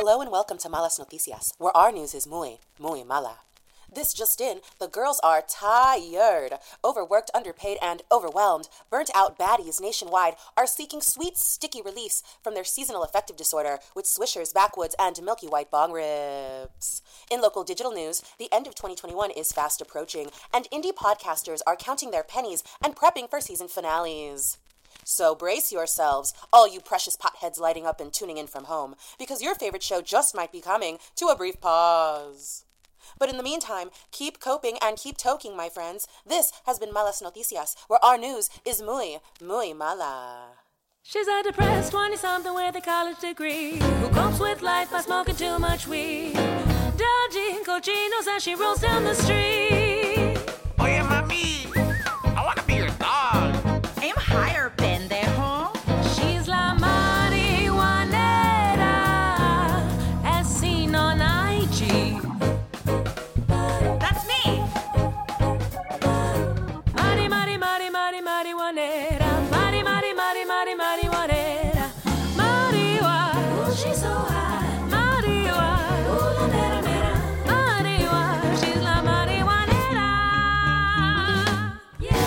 Hello and welcome to Malas Noticias, where our news is muy, muy mala. This just in, the girls are tired. Overworked, underpaid, and overwhelmed, burnt-out baddies nationwide are seeking sweet, sticky release from their seasonal affective disorder with Swishers, Backwoods, and Milky White bong ribs. In local digital news, the end of 2021 is fast approaching, and indie podcasters are counting their pennies and prepping for season finales. So brace yourselves, all you precious potheads lighting up and tuning in from home, because your favorite show just might be coming to a brief pause. But in the meantime, keep coping and keep toking, my friends. This has been Malas Noticias, where our news is muy, muy mala. She's a depressed 20-something with a college degree who copes with life by smoking too much weed, dodging cochinos as she rolls down the street. Oye, mami, I want to be your dog. Aim higher, pendejo. She's la marihuanera, as seen on IG. That's me. Marihuanera. Marihuanera. Marihuana. Ooh, she's so high. Marihuana. Ooh, la mera mera. Marihuana. She's la marihuanera. Yeah.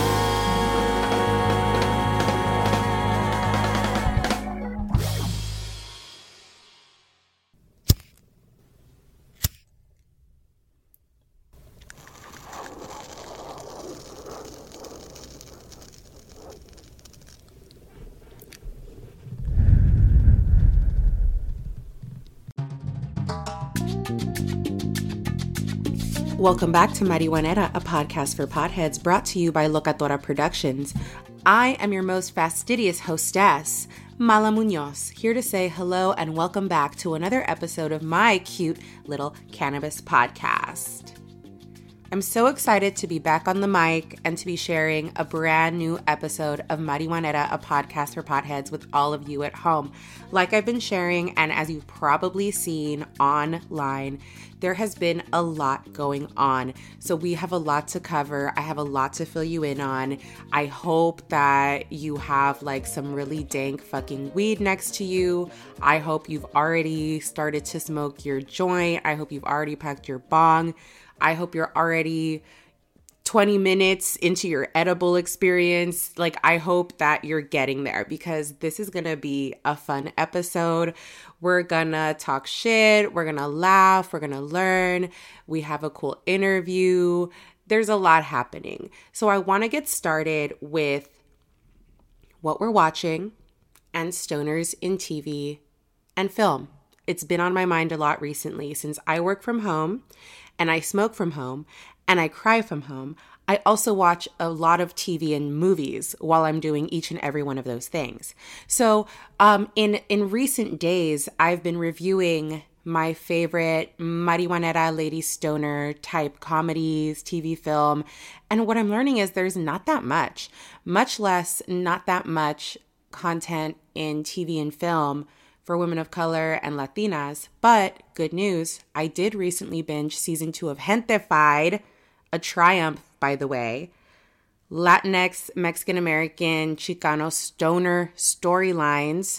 Welcome back to Marihuanera, a podcast for potheads brought to you by Locatora Productions. I am your most fastidious hostess, Mala Munoz, here to say hello and welcome back to another episode of my cute little cannabis podcast. I'm so excited to be back on the mic and to be sharing a brand new episode of Marihuanera, a podcast for potheads with all of you at home. Like I've been sharing, and as you've probably seen online, there has been a lot going on. So we have a lot to cover. I have a lot to fill you in on. I hope that you have like some really dank fucking weed next to you. I hope you've already started to smoke your joint. I hope you've already packed your bong. I hope you're already 20 minutes into your edible experience. Like, I hope that you're getting there because this is going to be a fun episode. We're going to talk shit. We're going to laugh. We're going to learn. We have a cool interview. There's a lot happening. So I want to get started with what we're watching and stoners in TV and film. It's been on my mind a lot recently since I work from home and I smoke from home and I cry from home. I also watch a lot of TV and movies while I'm doing each and every one of those things. So in recent days, I've been reviewing my favorite marihuanera lady stoner type comedies, TV, film. And what I'm learning is there's not that much, much less not that much content in TV and film for women of color and Latinas. But good news, I did recently binge season 2 of Gentefied, a triumph, by the way. Latinx, Mexican-American, Chicano stoner storylines.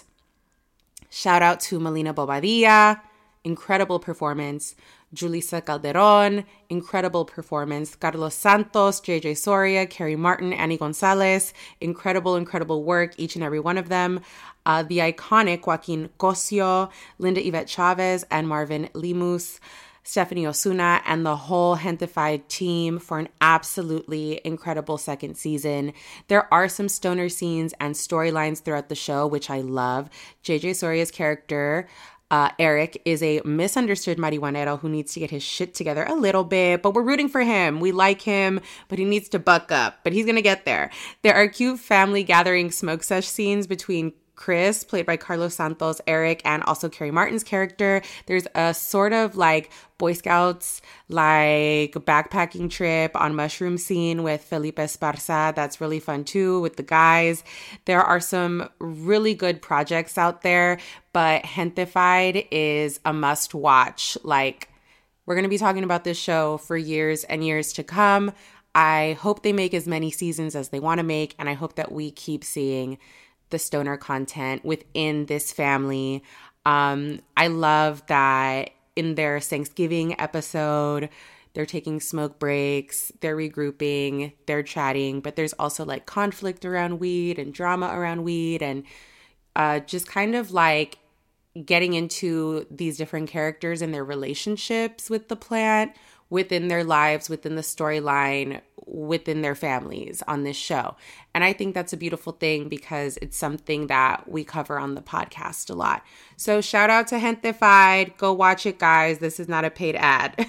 Shout out to Melina Bobadilla, incredible performance. Julissa Calderon, incredible performance. Carlos Santos, JJ Soria, Carrie Martin, Annie Gonzalez, incredible work, each and every one of them. The iconic Joaquin Cosio, Linda Yvette Chavez, and Marvin Lemus, Stephanie Osuna, and the whole Gentefied team for an absolutely incredible second season. There are some stoner scenes and storylines throughout the show, which I love. JJ Soria's character, Eric, is a misunderstood marihuanero who needs to get his shit together a little bit, but we're rooting for him. We like him, but he needs to buck up, but he's going to get there. There are cute family gathering smoke sesh scenes between Chris, played by Carlos Santos, Eric, and also Carrie Martin's character. There's a sort of like Boy Scouts, like backpacking trip on mushroom scene with Felipe Esparza. That's really fun too with the guys. There are some really good projects out there, but Gentefied is a must watch. Like, we're going to be talking about this show for years and years to come. I hope they make as many seasons as they want to make, and I hope that we keep seeing the stoner content within this family. I love that in their Thanksgiving episode, they're taking smoke breaks, they're regrouping, they're chatting, but there's also like conflict around weed and drama around weed and just kind of like getting into these different characters and their relationships with the plant, within their lives, within the storyline, within their families on this show. And I think that's a beautiful thing because it's something that we cover on the podcast a lot. So shout out to Gentefied. Go watch it, guys. This is not a paid ad.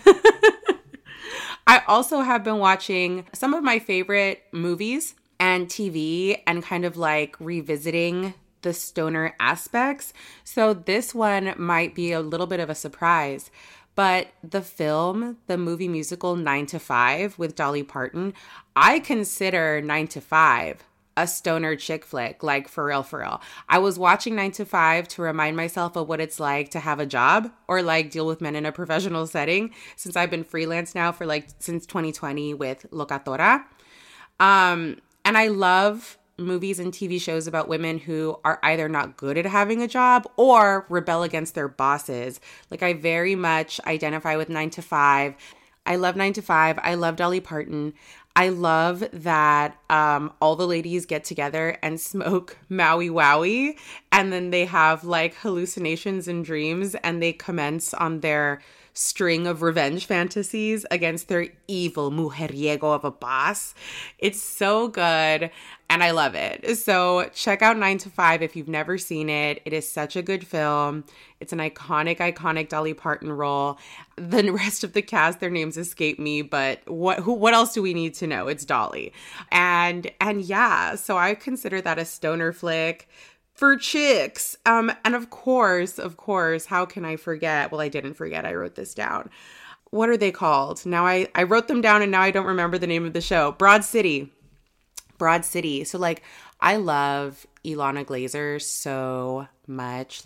I also have been watching some of my favorite movies and TV and kind of like revisiting the stoner aspects. So this one might be a little bit of a surprise, but the film, the movie musical 9 to 5 with Dolly Parton, I consider 9 to 5 a stoner chick flick, like for real, for real. I was watching 9 to 5 to remind myself of what it's like to have a job or like deal with men in a professional setting since I've been freelance now for like since 2020 with Locatora. And I love movies and TV shows about women who are either not good at having a job or rebel against their bosses. Like I very much identify with 9 to 5. I love 9 to 5. I love Dolly Parton. I love that all the ladies get together and smoke Maui Wowie and then they have like hallucinations and dreams and they commence on their string of revenge fantasies against their evil mujeriego of a boss. It's so good and I love it. So check out 9 to 5 if you've never seen it. It is such a good film. It's an iconic Dolly Parton role. The rest of the cast, their names escape me, but what else do we need to know? It's Dolly. And yeah, so I consider that a stoner flick for chicks. And of course, how can I forget? Well, I didn't forget. I wrote this down. What are they called? Now I wrote them down and now I don't remember the name of the show. Broad City. So like, I love Ilana Glazer so much,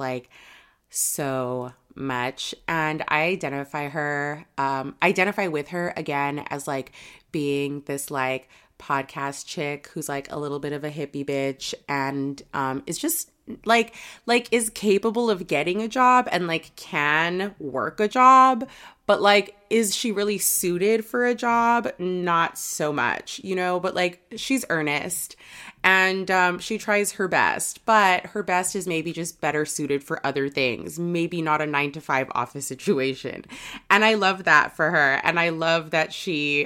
And I identify with her again as like being this like podcast chick who's like a little bit of a hippie bitch and is just like is capable of getting a job and like can work a job, but like is she really suited for a job? Not so much, you know, but like she's earnest and she tries her best, but her best is maybe just better suited for other things, maybe not a 9 to 5 office situation. And I love that for her. And I love that she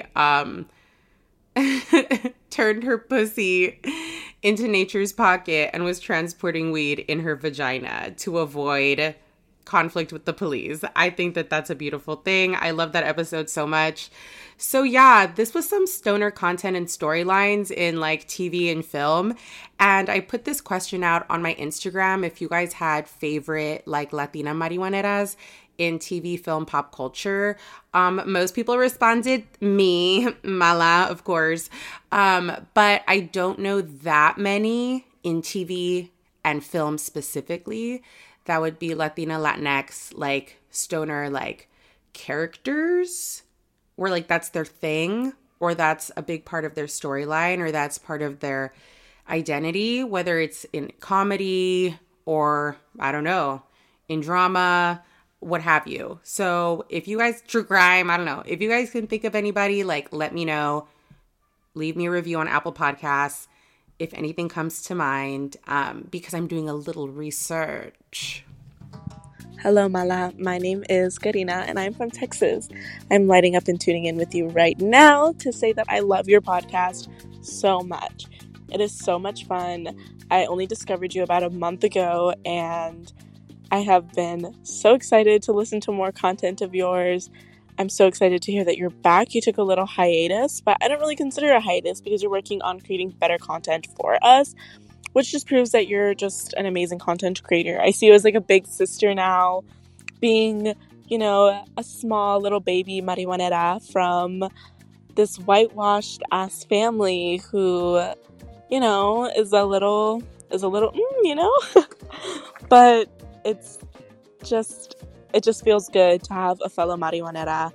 turned her pussy into nature's pocket and was transporting weed in her vagina to avoid conflict with the police. I think that that's a beautiful thing. I love that episode so much. So yeah, this was some stoner content and storylines in like TV and film. And I put this question out on my Instagram if you guys had favorite like Latina marihuaneras in TV, film, pop culture. Most people responded me, Mala, of course. But I don't know that many in TV and film specifically. That would be Latina, Latinx, like stoner, like characters, where like that's their thing, or that's a big part of their storyline, or that's part of their identity, whether it's in comedy or, I don't know, in drama, what have you. So if you guys, true crime, I don't know. If you guys can think of anybody, like, let me know. Leave me a review on Apple Podcasts if anything comes to mind, because I'm doing a little research. Hello, Mala. My name is Karina, and I'm from Texas. I'm lighting up and tuning in with you right now to say that I love your podcast so much. It is so much fun. I only discovered you about a month ago, and I have been so excited to listen to more content of yours. I'm so excited to hear that you're back. You took a little hiatus, but I don't really consider a hiatus because you're working on creating better content for us, which just proves that you're just an amazing content creator. I see you as like a big sister now, being, you know, a small little baby marihuanera from this whitewashed ass family who, you know, is a little, you know, but it just feels good to have a fellow marihuanera,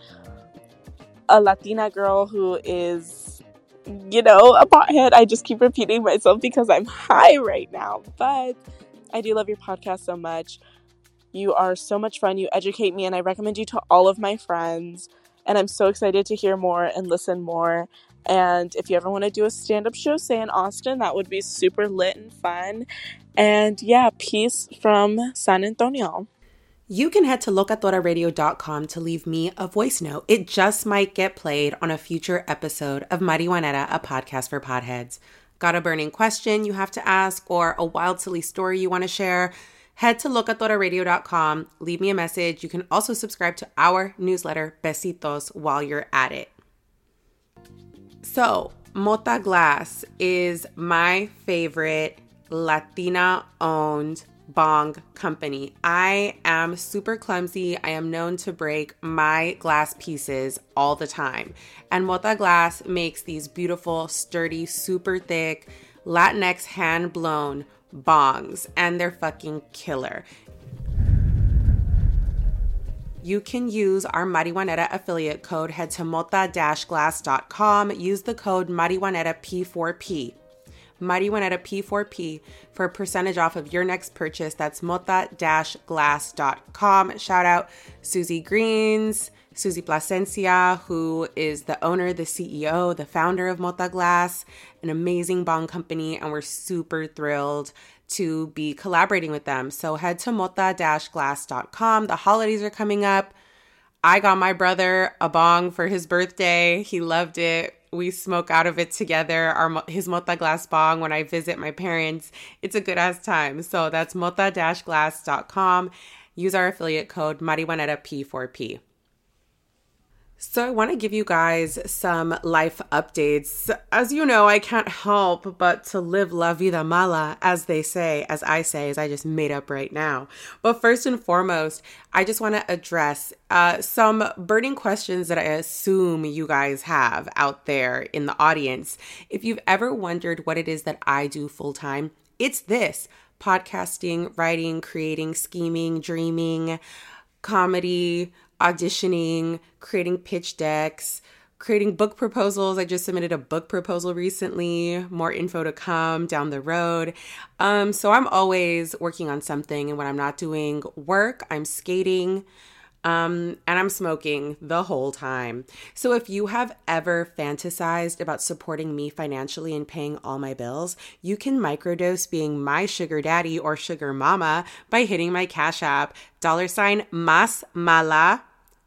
a Latina girl who is, you know, a pothead. I just keep repeating myself because I'm high right now, but I do love your podcast so much. You are so much fun. You educate me, and I recommend you to all of my friends. And I'm so excited to hear more and listen more. And if you ever want to do a stand-up show, say in Austin, that would be super lit and fun. And yeah, peace from San Antonio. You can head to locatoraradio.com to leave me a voice note. It just might get played on a future episode of Marihuanera, a podcast for potheads. Got a burning question you have to ask or a wild, silly story you want to share? Head to locatoraradio.com, leave me a message. You can also subscribe to our newsletter, Besitos, while you're at it. So, Mota Glass is my favorite Latina-owned bong company. I am super clumsy. I am known to break my glass pieces all the time. And Mota Glass makes these beautiful, sturdy, super thick, Latinx hand-blown bongs, and they're fucking killer. You can use our Marihuanera affiliate code. Head to mota-glass.com. Use the code Marihuanera P4P. Marihuanera P4P for a percentage off of your next purchase. That's mota-glass.com. Shout out Susie Greens, Susie Plasencia, who is the owner, the CEO, the founder of Mota Glass, an amazing bong company, and we're super thrilled to be collaborating with them. So head to mota-glass.com. The holidays are coming up. I got my brother a bong for his birthday. He loved it. We smoke out of it together, his Mota Glass bong when I visit my parents. It's a good ass time. So that's mota-glass.com. Use our affiliate code Marihuanera P4P. So I want to give you guys some life updates. As you know, I can't help but to live la vida mala, as I say, as I just made up right now. But first and foremost, I just want to address some burning questions that I assume you guys have out there in the audience. If you've ever wondered what it is that I do full time, it's this: podcasting, writing, creating, scheming, dreaming, comedy, auditioning, creating pitch decks, creating book proposals. I just submitted a book proposal recently. More info to come down the road. So I'm always working on something, and when I'm not doing work, I'm skating, and I'm smoking the whole time. So if you have ever fantasized about supporting me financially and paying all my bills, you can microdose being my sugar daddy or sugar mama by hitting my Cash App, $masmala,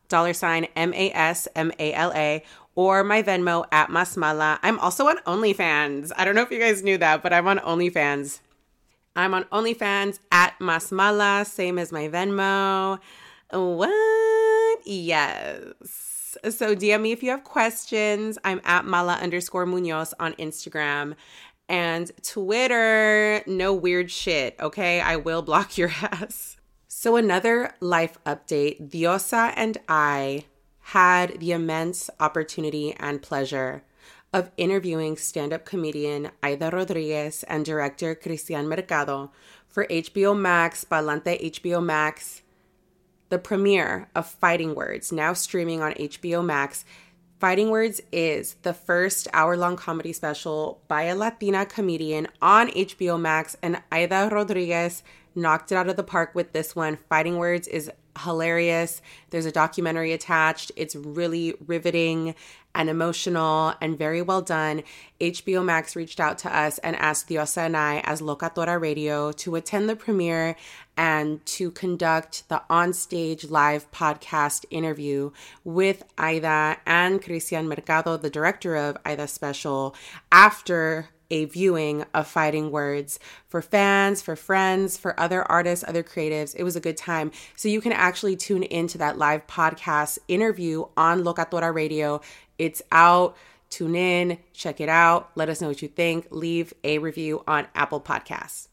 $MASMALA, or my Venmo at Masmala. I'm also on OnlyFans. I don't know if you guys knew that, but I'm on OnlyFans. I'm on OnlyFans at Masmala, same as my Venmo. What? Yes. So DM me if you have questions. I'm at Mala_Munoz on Instagram and Twitter. No weird shit, okay? I will block your ass. So another life update. Diosa and I had the immense opportunity and pleasure of interviewing stand-up comedian Aida Rodriguez and director Cristian Mercado for HBO Max, Palante HBO Max, the premiere of Fighting Words, now streaming on HBO Max. Fighting Words is the first hour-long comedy special by a Latina comedian on HBO Max, and Aida Rodriguez knocked it out of the park with this one. Fighting Words is hilarious. There's a documentary attached. It's really riveting and emotional and very well done. HBO Max reached out to us and asked Diosa and I as Locatora Radio to attend the premiere and to conduct the onstage live podcast interview with Aida and Cristian Mercado, the director of Aida's special, after a viewing of Fighting Words for fans, for friends, for other artists, other creatives. It was a good time. So you can actually tune into that live podcast interview on Locatora Radio. It's out. Tune in, check it out. Let us know what you think. Leave a review on Apple Podcasts.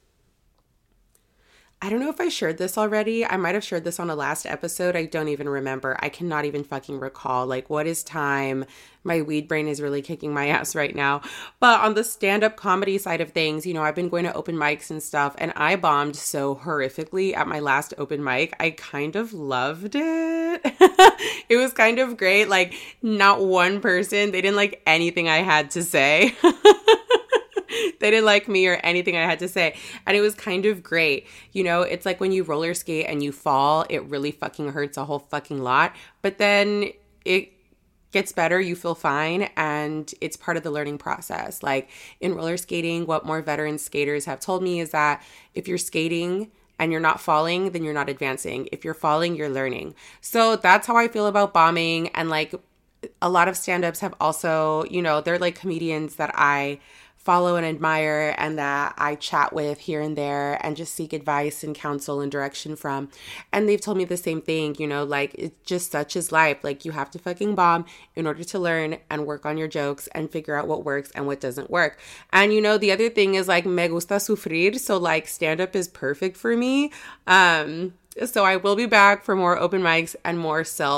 I don't know if I shared this already. I might have shared this on a last episode. I don't even remember. I cannot even fucking recall. Like, what is time? My weed brain is really kicking my ass right now. But on the stand-up comedy side of things, you know, I've been going to open mics and stuff, and I bombed so horrifically at my last open mic. I kind of loved it. It was kind of great. Like, not one person, they didn't like anything I had to say. They didn't like me or anything I had to say. And it was kind of great. You know, it's like when you roller skate and you fall, it really fucking hurts a whole fucking lot. But then it gets better, you feel fine, and it's part of the learning process. Like in roller skating, what more veteran skaters have told me is that if you're skating and you're not falling, then you're not advancing. If you're falling, you're learning. So that's how I feel about bombing. And like a lot of stand-ups have also, you know, they're like comedians that I follow and admire and that I chat with here and there and just seek advice and counsel and direction from. And they've told me the same thing, you know, like it's just such is life. Like you have to fucking bomb in order to learn and work on your jokes and figure out what works and what doesn't work. And you know, the other thing is like me gusta sufrir. So like stand-up is perfect for me. So I will be back for more open mics and more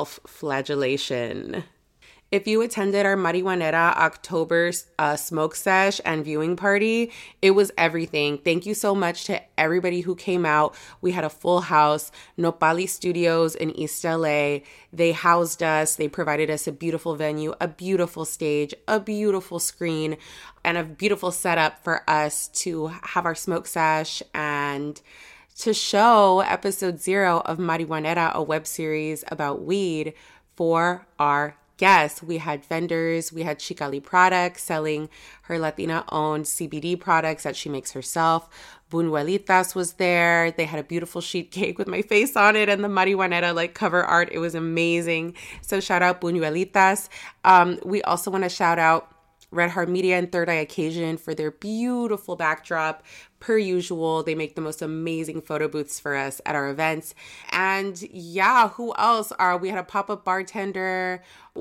self-flagellation. If you attended our Marihuanera October smoke sesh and viewing party, it was everything. Thank you so much to everybody who came out. We had a full house. Nopali Studios in East LA. They housed us. They provided us a beautiful venue, a beautiful stage, a beautiful screen, and a beautiful setup for us to have our smoke sesh and to show episode 0 of Marihuanera, a web series about weed for our guests. We had vendors. We had Chicali Products selling her Latina-owned CBD products that she makes herself. Buñuelitas was there. They had a beautiful sheet cake with my face on it and the Marihuanera like cover art. It was amazing. So shout out Buñuelitas. We also want to shout out Red Heart Media and Third Eye Occasion for their beautiful backdrop. Per usual, they make the most amazing photo booths for us at our events. And yeah, who else? We had a pop-up bartender.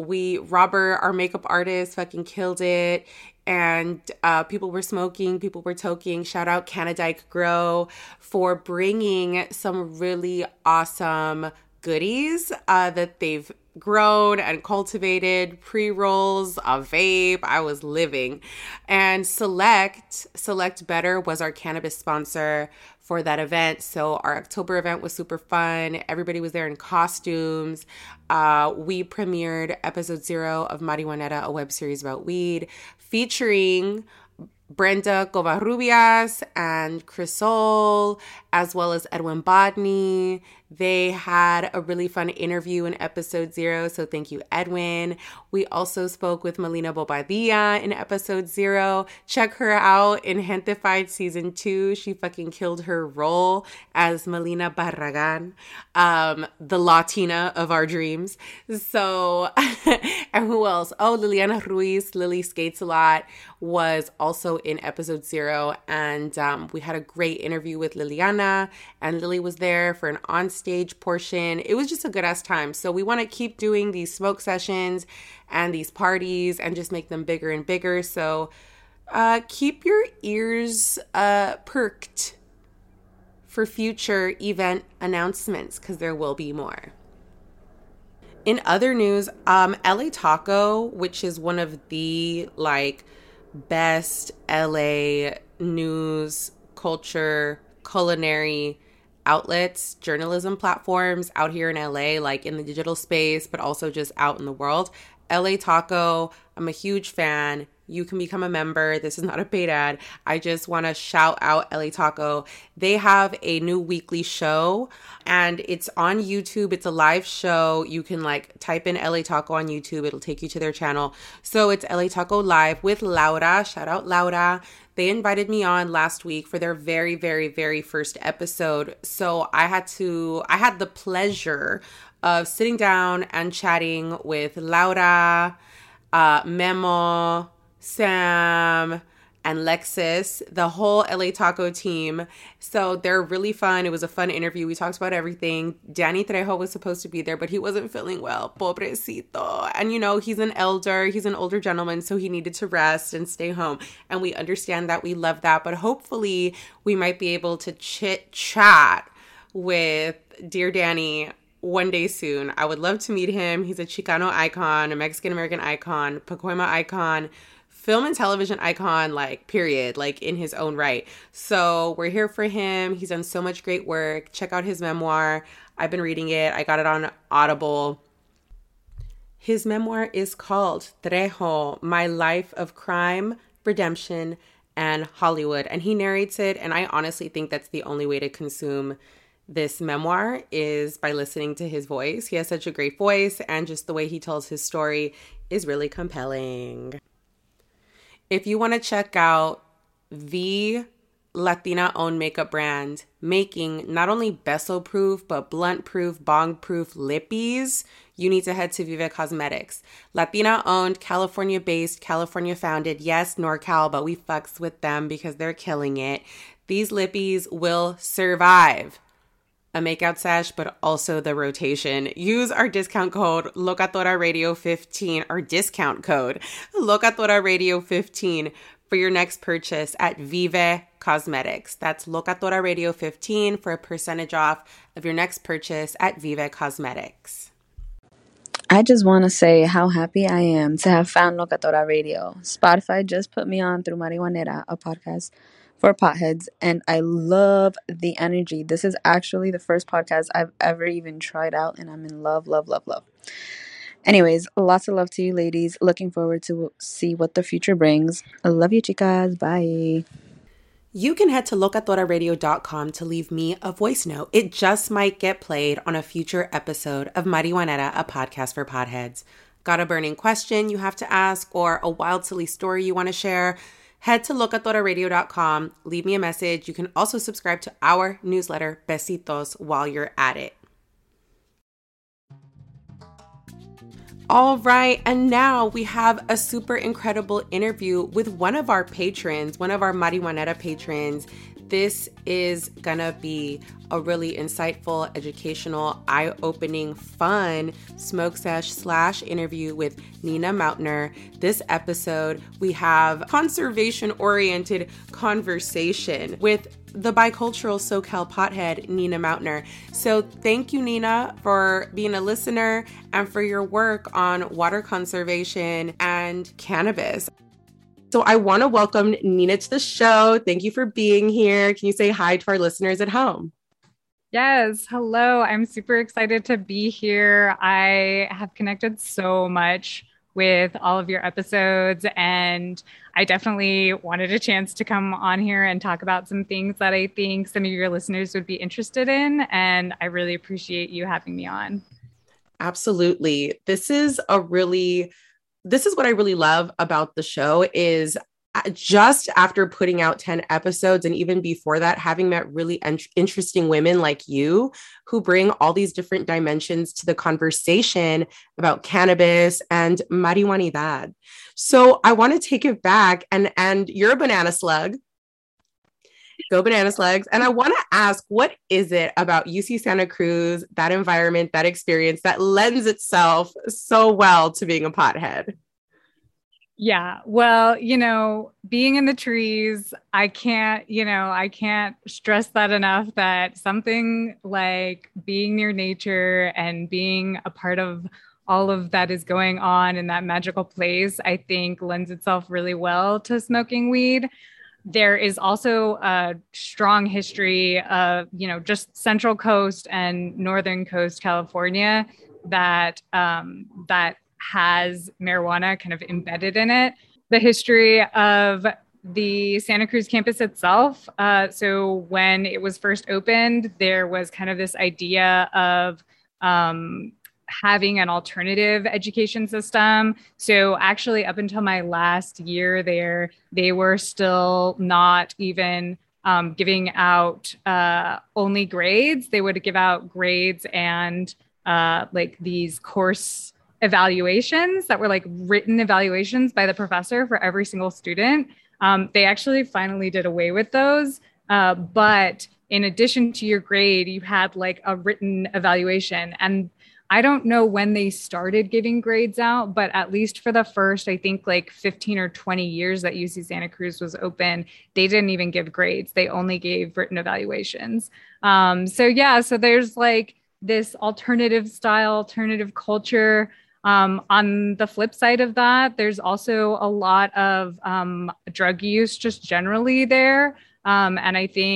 Robert, our makeup artist, fucking killed it. And people were smoking, people were toking. Shout out Canadike Grow for bringing some really awesome goodies that they've grown and cultivated. Pre-rolls, a vape. I was living. And Select Better was our cannabis sponsor for that event. So our October event was super fun. Everybody was there in costumes. We premiered episode 0 of Marihuanera, a web series about weed, featuring Brenda Covarrubias and Crisol, as well as Edwin Bodney. They had a really fun interview in episode 0, so thank you, Edwin. We also spoke with Melina Bobadilla in episode 0. Check her out in Gentefied season 2. She fucking killed her role as Melina Barragan, the Latina of our dreams. So, and who else? Oh, Liliana Ruiz, Lily Skates a Lot, was also in episode 0. And we had a great interview with Liliana, and Lily was there for an on-stage portion. It was just a good-ass time. So we want to keep doing these smoke sessions and these parties and just make them bigger and bigger. So keep your ears perked for future event announcements, because there will be more. In other news, LA Taco, which is one of the best LA news, culture, culinary outlets, journalism platforms out here in LA, like in the digital space, but also just out in the world. LA Taco, I'm a huge fan. You can become a member. This is not a paid ad. I just want to shout out LA Taco. They have a new weekly show and it's on YouTube. It's a live show. You can type in LA Taco on YouTube. It'll take you to their channel. So it's LA Taco Live with Laura. Shout out Laura. They invited me on last week for their very, very, very first episode. So I had the pleasure of sitting down and chatting with Laura, Memo, Sam, and Lexus, the whole LA Taco team. So they're really fun. It was a fun interview. We talked about everything. Danny Trejo was supposed to be there, but he wasn't feeling well. Pobrecito. And he's an older gentleman, so he needed to rest and stay home. And we understand that. We love that. But hopefully we might be able to chit-chat with Dear Danny one day soon. I would love to meet him. He's a Chicano icon, a Mexican-American icon, Pacoima icon, film and television icon, period, in his own right. So we're here for him. He's done so much great work. Check out his memoir. I've been reading it. I got it on Audible. His memoir is called Trejo, My Life of Crime, Redemption, and Hollywood. And he narrates it, and I honestly think that's the only way to consume this memoir is by listening to his voice. He has such a great voice, and just the way he tells his story is really compelling. If you want to check out the Latina-owned makeup brand making not only beso-proof, but blunt-proof, bong-proof lippies, you need to head to Vive Cosmetics. Latina-owned, California-based, California-founded. Yes, NorCal, but we fucks with them because they're killing it. These lippies will survive a makeout sesh, but also the rotation. Use our discount code Locatora Radio 15, or discount code Locatora Radio 15 for your next purchase at Vive Cosmetics. That's Locatora Radio 15 for a percentage off of your next purchase at Vive Cosmetics. I just want to say how happy I am to have found Locatora Radio. Spotify just put me on through Marihuanera, a podcast for potheads, and I love the energy. This is actually the first podcast I've ever even tried out, and I'm in love, love, love, love. Anyways, lots of love to you ladies. Looking forward to see what the future brings. I love you, chicas. Bye. You can head to locatoraradio.com to leave me a voice note. It just might get played on a future episode of Marihuanera, a podcast for potheads. Got a burning question you have to ask or a wild, silly story you want to share? Head to locatoraradio.com, leave me a message. You can also subscribe to our newsletter, Besitos, while you're at it. All right, and now we have a super incredible interview with one of our patrons, one of our Marihuanera patrons. This is gonna be a really insightful, educational, eye-opening, fun smoke sesh / interview with Nina Mautner. This episode, we have conservation-oriented conversation with the bicultural SoCal pothead, Nina Mautner. So thank you, Nina, for being a listener and for your work on water conservation and cannabis. So I want to welcome Nina to the show. Thank you for being here. Can you say hi to our listeners at home? Yes. Hello. I'm super excited to be here. I have connected so much with all of your episodes, and I definitely wanted a chance to come on here and talk about some things that I think some of your listeners would be interested in. And I really appreciate you having me on. Absolutely. This is what I really love about the show is just after putting out 10 episodes and even before that, having met really interesting women like you who bring all these different dimensions to the conversation about cannabis and marihuanidad. So I want to take it back and you're a banana slug. Go banana slugs. And I want to ask, what is it about UC Santa Cruz, that environment, that experience that lends itself so well to being a pothead? Yeah. Well, being in the trees, I can't stress that enough, that something like being near nature and being a part of all of that is going on in that magical place, I think lends itself really well to smoking weed. There is also a strong history of, just Central Coast and Northern Coast, California, that has marijuana kind of embedded in it. The history of the Santa Cruz campus itself. So when it was first opened, there was kind of this idea of having an alternative education system. So actually up until my last year there, they were still not even giving out only grades. They would give out grades and like these course evaluations that were like written evaluations by the professor for every single student. They actually finally did away with those. But in addition to your grade, you had like a written evaluation. And I don't know when they started giving grades out, but at least for the first, I think like 15 or 20 years that UC Santa Cruz was open, they didn't even give grades. They only gave written evaluations. So there's like this alternative style, alternative culture. On the flip side of that, there's also a lot of drug use just generally there. And I think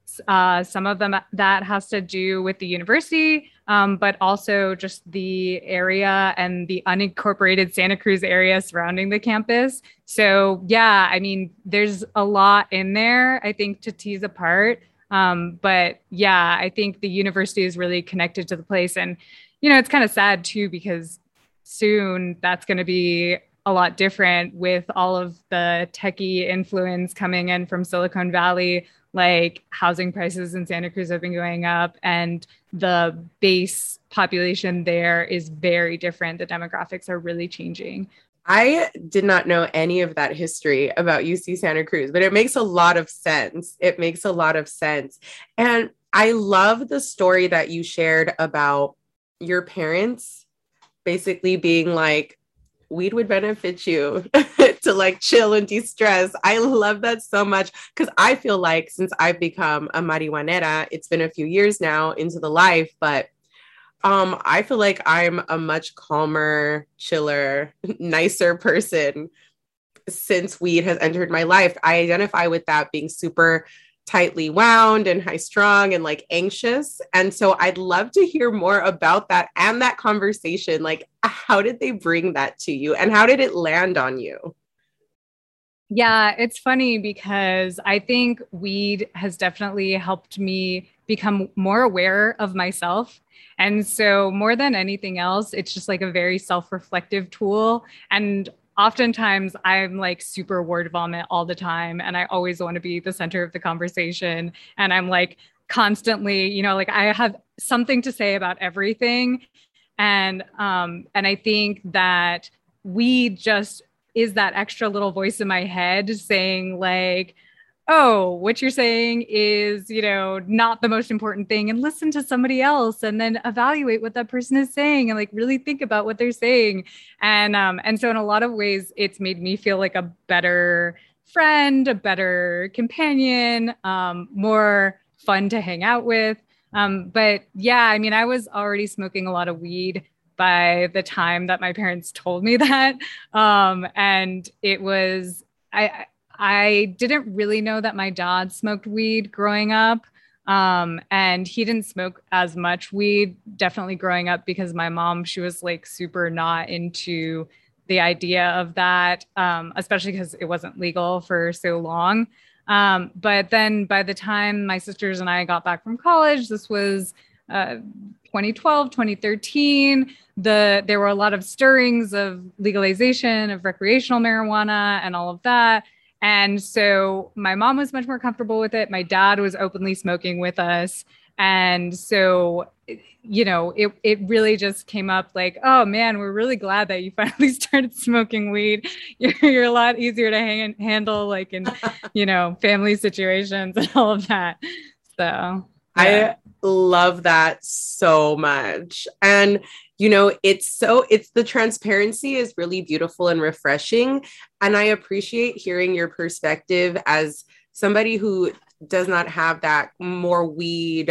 Some of them that has to do with the university, but also just the area and the unincorporated Santa Cruz area surrounding the campus. So yeah, I mean, there's a lot in there, I think, to tease apart. But yeah, I think the university is really connected to the place. And, it's kind of sad too, because soon that's going to be a lot different with all of the techie influence coming in from Silicon Valley. Like housing prices in Santa Cruz have been going up and the base population there is very different. The demographics are really changing. I did not know any of that history about UC Santa Cruz, but it makes a lot of sense. It makes a lot of sense. And I love the story that you shared about your parents basically being like, weed would benefit you to like chill and de-stress. I love that so much because I feel like since I've become a marihuanera, it's been a few years now into the life, but I feel like I'm a much calmer, chiller, nicer person since weed has entered my life. I identify with that being super tightly wound and high strung and like anxious. And so I'd love to hear more about that and that conversation. Like, how did they bring that to you and how did it land on you? Yeah, it's funny because I think weed has definitely helped me become more aware of myself. And so more than anything else, it's just like a very self-reflective tool. And oftentimes I'm like super word vomit all the time. And I always want to be the center of the conversation. And I'm like constantly, like I have something to say about everything. And I think that weed just is that extra little voice in my head saying like, oh, what you're saying is, not the most important thing, and listen to somebody else and then evaluate what that person is saying and like really think about what they're saying. And so in a lot of ways, it's made me feel like a better friend, a better companion, more fun to hang out with. But yeah, I mean, I was already smoking a lot of weed by the time that my parents told me that. And it was, I didn't really know that my dad smoked weed growing up. And he didn't smoke as much weed, definitely growing up, because my mom, she was like super not into the idea of that, especially because it wasn't legal for so long. But then by the time my sisters and I got back from college, this was 2012, 2013, there were a lot of stirrings of legalization of recreational marijuana and all of that. And so my mom was much more comfortable with it. My dad was openly smoking with us. And so, it really just came up like, oh man, we're really glad that you finally started smoking weed. You're a lot easier to handle like in, family situations and all of that. So yeah. I love that so much. And it's the transparency is really beautiful and refreshing. And I appreciate hearing your perspective as somebody who does not have that more weed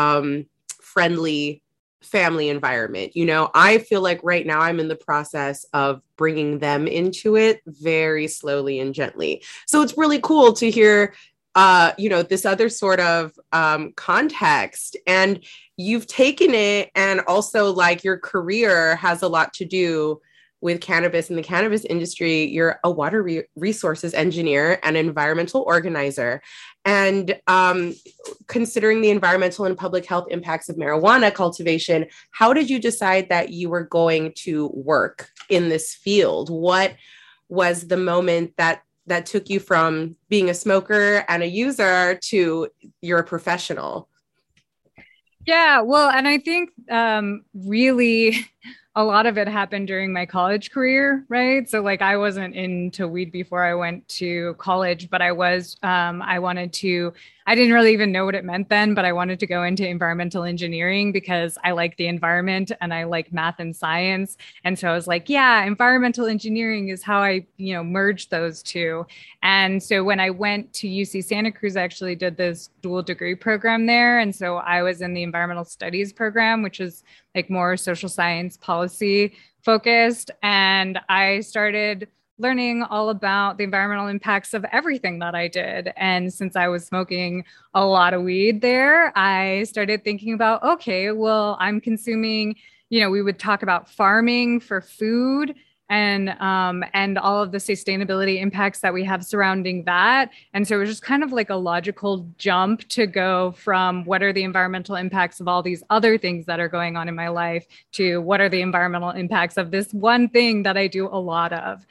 friendly family environment. I feel like right now I'm in the process of bringing them into it very slowly and gently. So it's really cool to hear this other sort of context, and you've taken it, and also like your career has a lot to do with cannabis and the cannabis industry. You're a water resources engineer and environmental organizer. And considering the environmental and public health impacts of marijuana cultivation, how did you decide that you were going to work in this field? What was the moment that took you from being a smoker and a user to you're a professional? Yeah, well, and I think really a lot of it happened during my college career, right? So like I wasn't into weed before I went to college, but I didn't really even know what it meant then, but I wanted to go into environmental engineering because I like the environment and I like math and science. And so I was like, yeah, environmental engineering is how I, merge those two. And so when I went to UC Santa Cruz, I actually did this dual degree program there. And so I was in the environmental studies program, which is like more social science policy focused. And I started learning all about the environmental impacts of everything that I did. And since I was smoking a lot of weed there, I started thinking about, okay, well, I'm consuming, we would talk about farming for food and all of the sustainability impacts that we have surrounding that. And so it was just kind of like a logical jump to go from what are the environmental impacts of all these other things that are going on in my life to what are the environmental impacts of this one thing that I do a lot of,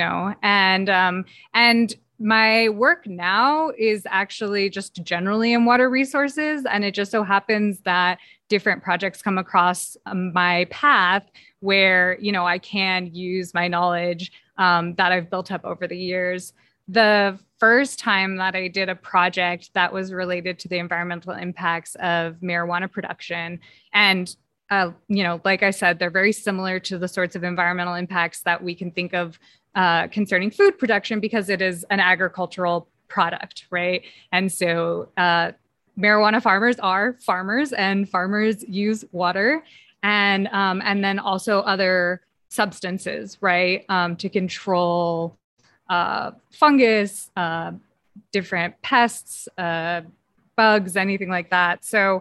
and my work now is actually just generally in water resources. And it just so happens that different projects come across my path where, I can use my knowledge that I've built up over the years. The first time that I did a project that was related to the environmental impacts of marijuana production, and like I said, they're very similar to the sorts of environmental impacts that we can think of concerning food production because it is an agricultural product, right? And so marijuana farmers are farmers, and farmers use water, and then also other substances, right, to control fungus, different pests, bugs, anything like that. So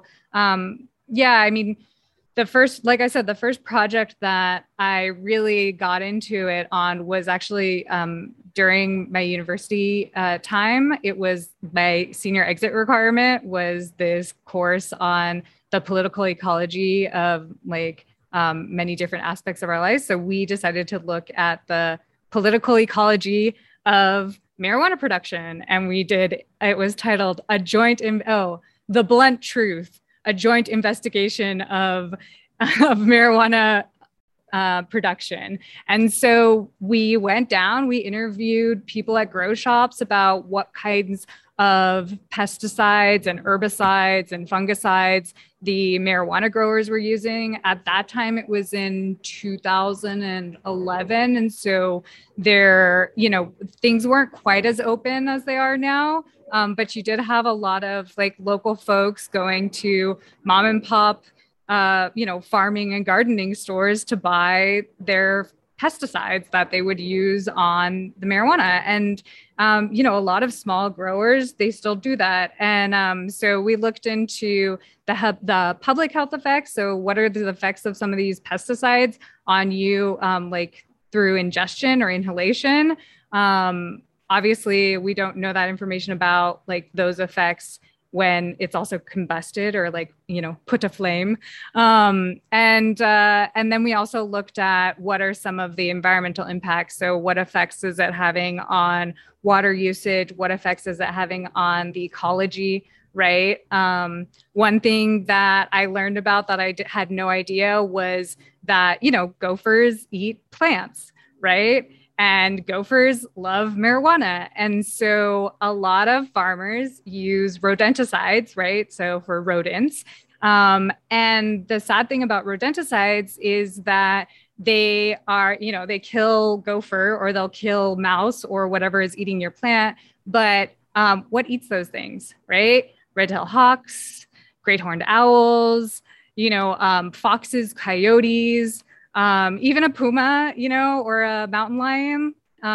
like I said, the first project that I really got into it on was actually during my university time. It was my senior exit requirement was this course on the political ecology of many different aspects of our lives. So we decided to look at the political ecology of marijuana production. And it was titled The Blunt Truth, a joint investigation of marijuana production. And so we went down, we interviewed people at grow shops about what kinds of pesticides and herbicides and fungicides the marijuana growers were using. At that time, it was in 2011. And so things weren't quite as open as they are now. But you did have a lot of local folks going to mom and pop, farming and gardening stores to buy their pesticides that they would use on the marijuana. And, a lot of small growers, they still do that. And so we looked into the public health effects. So what are the effects of some of these pesticides on you, through ingestion or inhalation? Obviously, we don't know that information about those effects when it's also combusted or put to flame. And then we also looked at what are some of the environmental impacts. So what effects is it having on water usage? What effects is it having on the ecology? Right. One thing that I learned about that I had no idea was that, gophers eat plants, right? And gophers love marijuana. And so a lot of farmers use rodenticides, right? So for rodents. And the sad thing about rodenticides is that they kill gopher or they'll kill mouse or whatever is eating your plant. But what eats those things, right? Red-tailed hawks, great horned owls, foxes, coyotes, even a puma, or a mountain lion,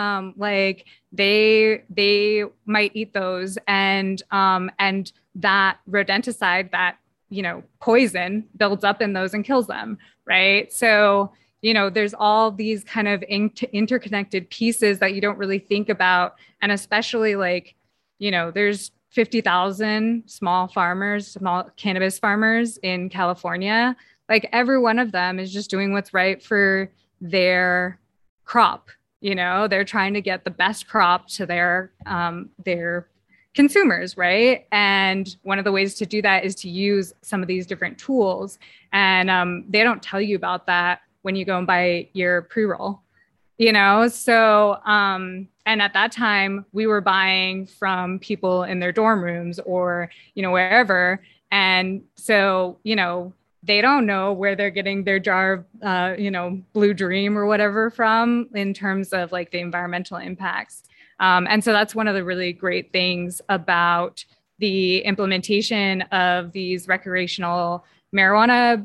they might eat those, and that rodenticide, that, poison builds up in those and kills them. Right. So, there's all these kind of interconnected pieces that you don't really think about. And especially there's 50,000 small cannabis farmers in California. Every one of them is just doing what's right for their crop. They're trying to get the best crop to their consumers, right? And one of the ways to do that is to use some of these different tools. And they don't tell you about that when you go and buy your pre-roll, So, and at that time, we were buying from people in their dorm rooms or, wherever. And so, they don't know where they're getting their jar of, Blue Dream or whatever from in terms of the environmental impacts. And so that's one of the really great things about the implementation of these recreational marijuana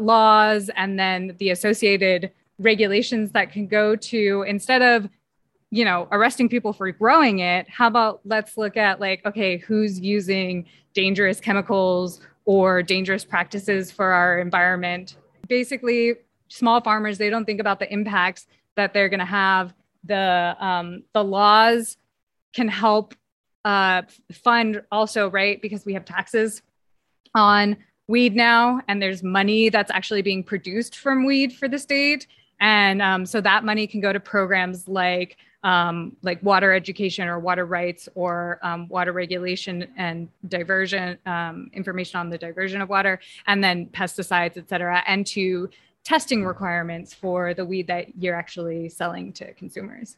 laws and then the associated regulations that can go to, instead of arresting people for growing it. How about let's look at like, okay, who's using dangerous chemicals or dangerous practices for our environment? Basically, small farmers, they don't think about the impacts that they're going to have. The laws can help fund also, right? Because we have taxes on weed now, and there's money that's actually being produced from weed for the state. And so that money can go to programs like water education or water rights or water regulation and diversion, information on the diversion of water, and then pesticides, et cetera, and to testing requirements for the weed that you're actually selling to consumers.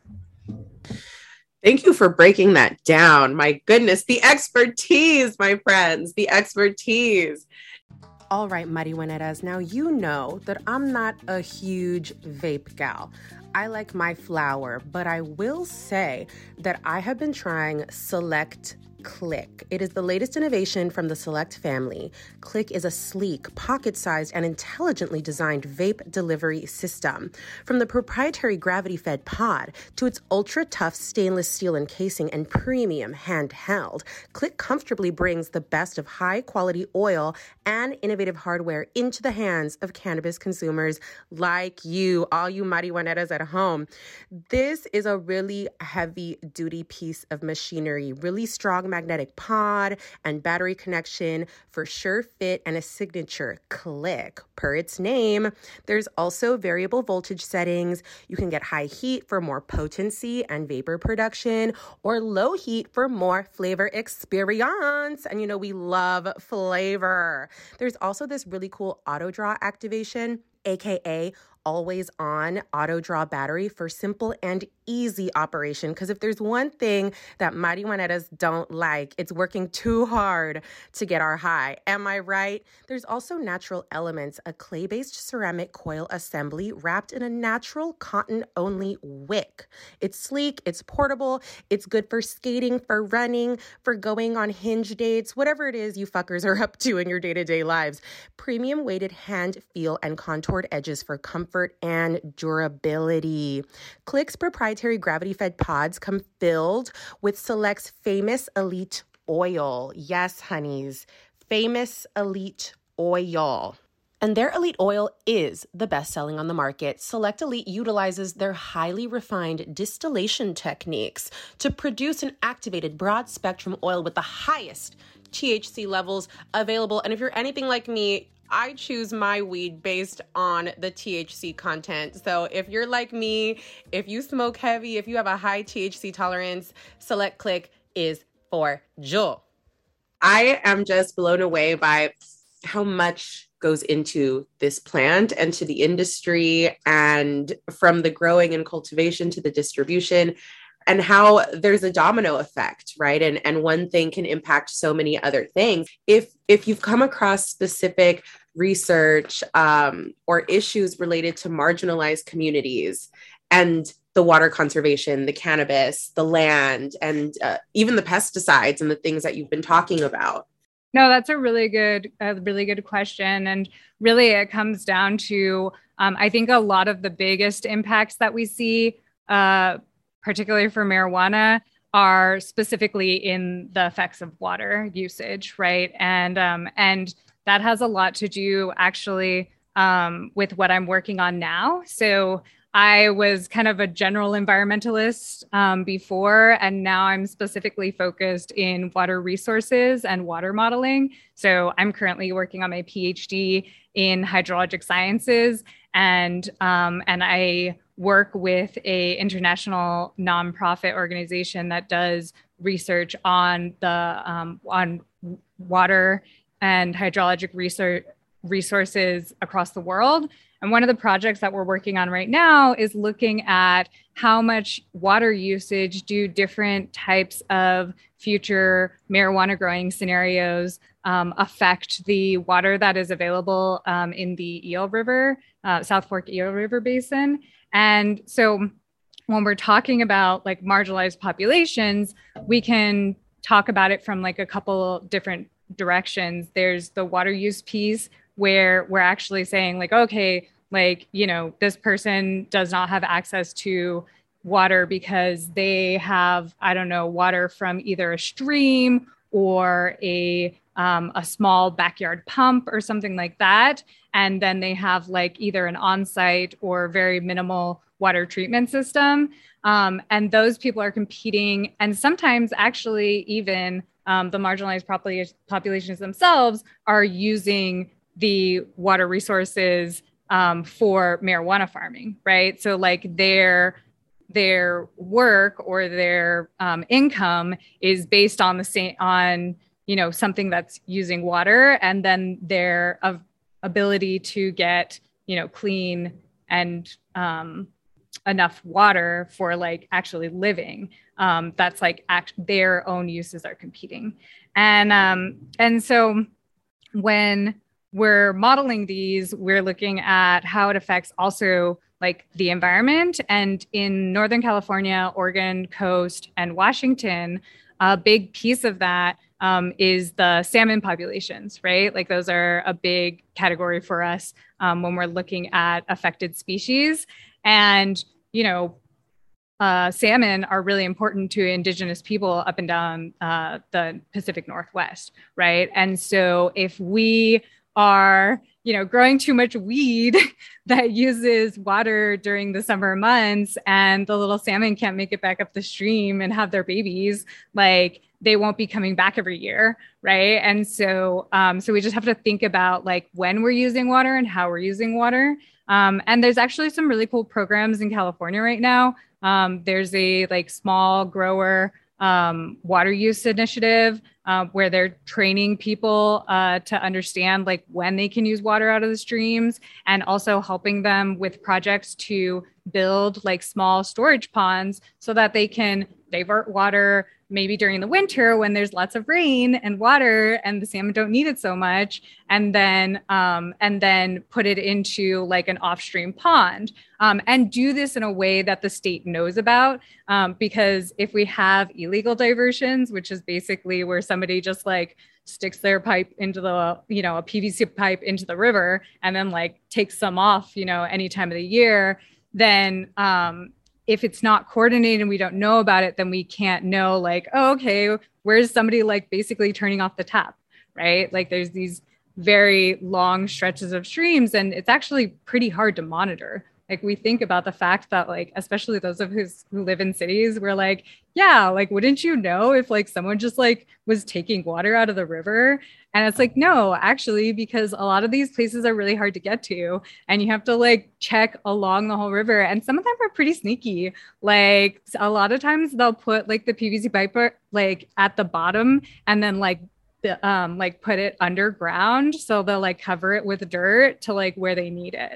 Thank you for breaking that down. My goodness, the expertise, my friends, the expertise. All right, marihuaneras, now you know that I'm not a huge vape gal. I like my flower, but I will say that I have been trying Select Click. It is the latest innovation from the Select family. Click is a sleek, pocket-sized, and intelligently designed vape delivery system. From the proprietary gravity-fed pod to its ultra-tough stainless steel encasing and premium handheld, Click comfortably brings the best of high-quality oil and innovative hardware into the hands of cannabis consumers like you, all you marihuaneras at home. This is a really heavy-duty piece of machinery, really strong magnetic pod and battery connection for sure fit and a signature click per its name. There's also variable voltage settings. You can get high heat for more potency and vapor production, or low heat for more flavor experience. And we love flavor. There's also this really cool auto draw activation, aka always on auto draw battery for simple and easy operation. Because if there's one thing that marihuaneras don't like, it's working too hard to get our high. Am I right? There's also Natural Elements, a clay-based ceramic coil assembly wrapped in a natural cotton-only wick. It's sleek, it's portable, it's good for skating, for running, for going on hinge dates, whatever it is you fuckers are up to in your day-to-day lives. Premium weighted hand feel and contoured edges for comfort and durability. Click's proprietary gravity-fed pods come filled with Select's famous elite oil. Yes, honeys, famous elite oil. And their elite oil is the best selling on the market. Select Elite utilizes their highly refined distillation techniques to produce an activated broad spectrum oil with the highest THC levels available. And if you're anything like me, I choose my weed based on the THC content. So if you're like me, if you smoke heavy, if you have a high THC tolerance, Select Click is for you. I am just blown away by how much goes into this plant and to the industry, and from the growing and cultivation to the distribution, and how there's a domino effect, right? And one thing can impact so many other things. If you've come across specific research or issues related to marginalized communities and the water conservation, the cannabis, the land, and even the pesticides and the things that you've been talking about. No, that's a really good question. And really it comes down to, I think a lot of the biggest impacts that we see, particularly for marijuana, are specifically in the effects of water usage, right? And that has a lot to do actually with what I'm working on now. So I was kind of a general environmentalist before, and now I'm specifically focused in water resources and water modeling. So I'm currently working on my PhD in hydrologic sciences, and I work with a international nonprofit organization that does research on the on water and hydrologic resources across the world. And one of the projects that we're working on right now is looking at how much water usage do different types of future marijuana growing scenarios affect the water that is available in the Eel River, South Fork Eel River Basin. And so when we're talking about like marginalized populations, we can talk about it from like a couple different directions. There's the water use piece where we're actually saying like, okay, like, this person does not have access to water because they have, I don't know, water from either a stream or a small backyard pump or something like that. And then they have like either an on-site or very minimal water treatment system. And those people are competing, and sometimes actually even the marginalized populations themselves are using the water resources for marijuana farming, right? So like their work or their income is based on something that's using water, and then their ability to get clean and enough water for like actually living. That's like their own uses are competing, and so when we're modeling these, we're looking at how it affects also like the environment. And in Northern California, Oregon coast, and Washington, a big piece of that is the salmon populations, right? Like those are a big category for us when we're looking at affected species. And, salmon are really important to indigenous people up and down the Pacific Northwest, right? And so if we are, growing too much weed that uses water during the summer months, and the little salmon can't make it back up the stream and have their babies, like they won't be coming back every year, right? And so, so we just have to think about like when we're using water and how we're using water. And there's actually some really cool programs in California right now. There's a like small grower water use initiative where they're training people to understand like when they can use water out of the streams, and also helping them with projects to build like small storage ponds so that they can divert water maybe during the winter when there's lots of rain and water and the salmon don't need it so much, and then put it into like an off-stream pond, and do this in a way that the state knows about, because if we have illegal diversions, which is basically where somebody just like sticks their pipe into the, a PVC pipe into the river and then like takes some off, any time of the year, then if it's not coordinated and we don't know about it, then we can't know like, oh, okay, where's somebody like basically turning off the tap, right? Like there's these very long stretches of streams, and it's actually pretty hard to monitor. Like we think about the fact that like, especially those of us who live in cities, we're like, yeah, like, wouldn't you know if like someone just like was taking water out of the river? And it's like, no, actually, because a lot of these places are really hard to get to, and you have to like check along the whole river. And some of them are pretty sneaky. Like a lot of times they'll put like the PVC pipe like at the bottom, and then like put it underground. So they'll like cover it with dirt to like where they need it.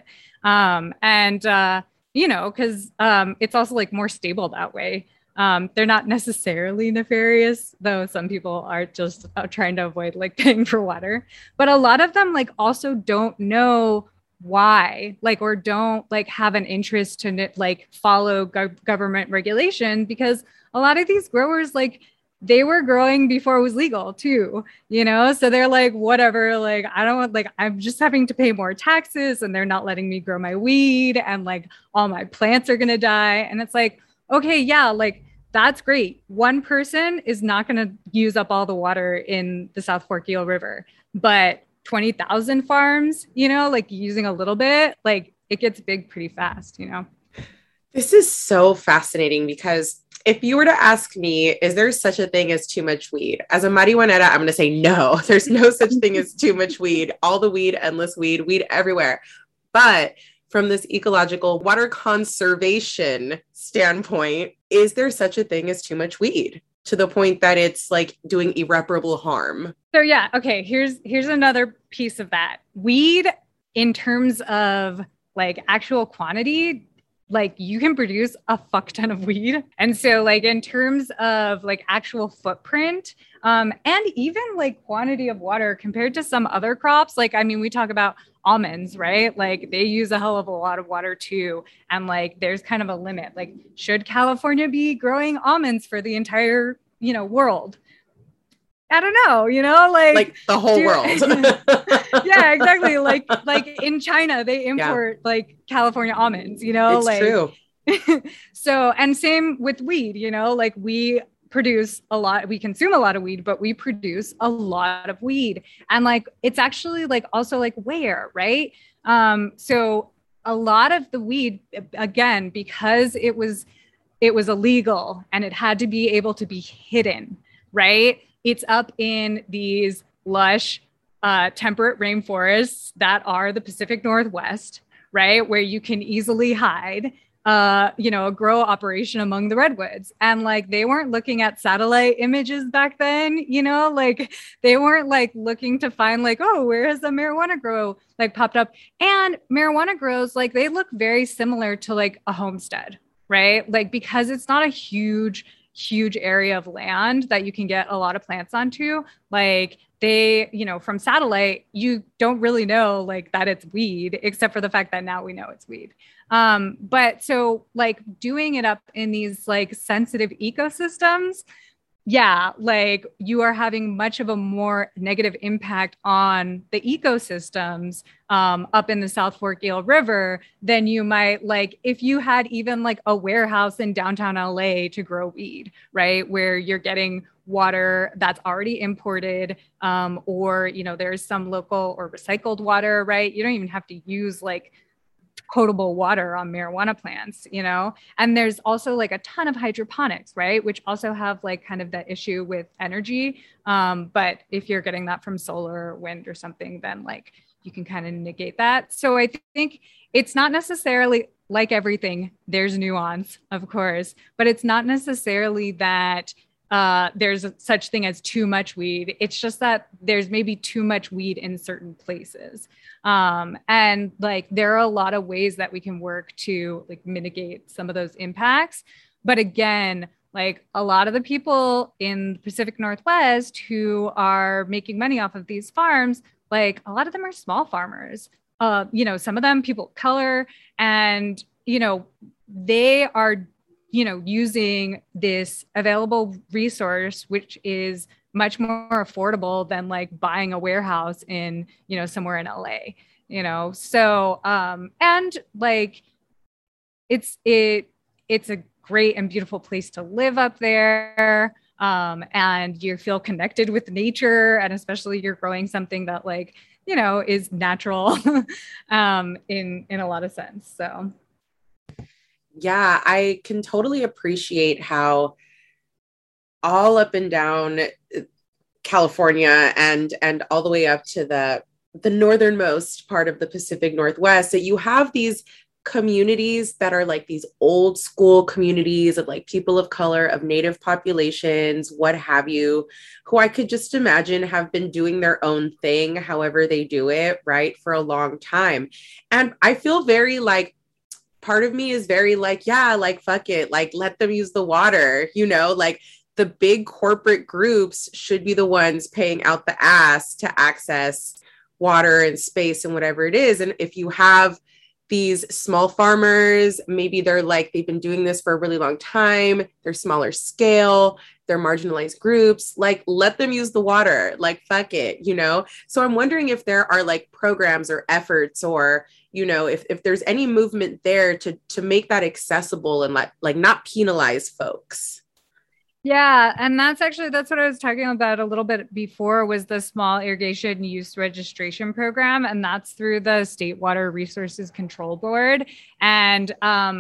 Because it's also like more stable that way. They're not necessarily nefarious, though some people are just trying to avoid like paying for water. But a lot of them like also don't know why, like, or don't like have an interest to like follow government regulation, because a lot of these growers like they were growing before it was legal too, so they're like, whatever, like, I don't want, like, I'm just having to pay more taxes, and they're not letting me grow my weed, and like all my plants are going to die. And it's like, okay, yeah, like that's great. One person is not going to use up all the water in the South Fork Eel River, but 20,000 farms, like using a little bit, like it gets big pretty fast, This is so fascinating, because if you were to ask me, is there such a thing as too much weed? As a marihuanera, I'm going to say no. There's no such thing as too much weed. All the weed, endless weed everywhere. But from this ecological water conservation standpoint, is there such a thing as too much weed, to the point that it's like doing irreparable harm? So yeah, okay, here's another piece of that. Weed, in terms of like actual quantity, like you can produce a fuck ton of weed. And so like in terms of like actual footprint, and even like quantity of water compared to some other crops, like, I mean, we talk about almonds, right? Like they use a hell of a lot of water too. And like, there's kind of a limit. Like, should California be growing almonds for the entire, world? I don't know, like the whole world. Yeah, exactly. Like in China, they import like California almonds, It's like true. So, and same with weed, like we consume a lot of weed, but we produce a lot of weed. And like, it's actually like also like where, right? So a lot of the weed, again, because it was illegal and it had to be able to be hidden, right? It's up in these lush, temperate rainforests that are the Pacific Northwest, right? Where you can easily hide, a grow operation among the redwoods. And like, they weren't looking at satellite images back then, like they weren't like looking to find like, oh, where has the marijuana grow like popped up? And marijuana grows, like they look very similar to like a homestead, right? Like, because it's not a huge area of land that you can get a lot of plants onto, like they, from satellite, you don't really know like that it's weed, except for the fact that now we know it's weed. But so like doing it up in these like sensitive ecosystems, yeah, like you are having much of a more negative impact on the ecosystems up in the South Fork Eel River than you might like if you had even like a warehouse in downtown LA to grow weed, right? Where you're getting water that's already imported, or, there's some local or recycled water, right? You don't even have to use like potable water on marijuana plants, and there's also like a ton of hydroponics, right? Which also have like kind of that issue with energy. But if you're getting that from solar or wind or something, then like you can kind of negate that. So I think it's not necessarily like everything, there's nuance, of course, but it's not necessarily that there's such thing as too much weed. It's just that there's maybe too much weed in certain places. And like, there are a lot of ways that we can work to like mitigate some of those impacts. But again, like a lot of the people in the Pacific Northwest who are making money off of these farms, like a lot of them are small farmers, some of them people of color, and, they are using this available resource, which is much more affordable than like buying a warehouse in, somewhere in LA, so, and like, it's a great and beautiful place to live up there. And you feel connected with nature, and especially you're growing something that like, is natural, in a lot of sense. So. Yeah, I can totally appreciate how all up and down California and all the way up to the northernmost part of the Pacific Northwest, that you have these communities that are like these old school communities of like people of color, of native populations, what have you, who I could just imagine have been doing their own thing, however they do it, right, for a long time. And I feel very like, part of me is very like, yeah, like, fuck it. Like, let them use the water, like the big corporate groups should be the ones paying out the ass to access water and space and whatever it is. And if you have these small farmers, maybe they're like, they've been doing this for a really long time. They're smaller scale, they're marginalized groups, like, let them use the water, like, fuck it, So I'm wondering if there are like programs or efforts or, if there's any movement there to make that accessible and like not penalize folks. Yeah. And that's what I was talking about a little bit before, was the small irrigation use registration program. And that's through the State Water Resources Control Board. And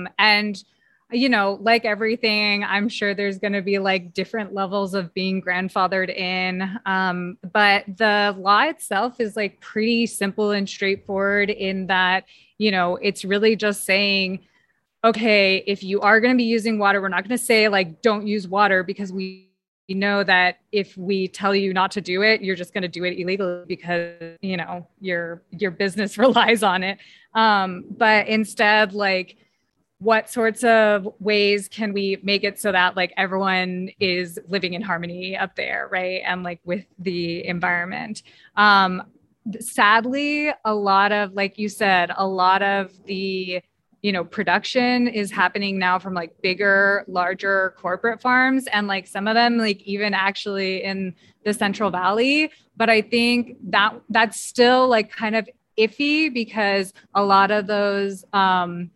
like everything, I'm sure there's going to be like different levels of being grandfathered in. But the law itself is like pretty simple and straightforward in that, it's really just saying, okay, if you are going to be using water, we're not going to say like, don't use water, because we know that if we tell you not to do it, you're just going to do it illegally because, your business relies on it. But instead, like, what sorts of ways can we make it so that like everyone is living in harmony up there, right? And like with the environment. Sadly, a lot of, like you said, a lot of the, production is happening now from like bigger, larger corporate farms, and like some of them like even actually in the Central Valley. But I think that that's still like kind of iffy, because a lot of those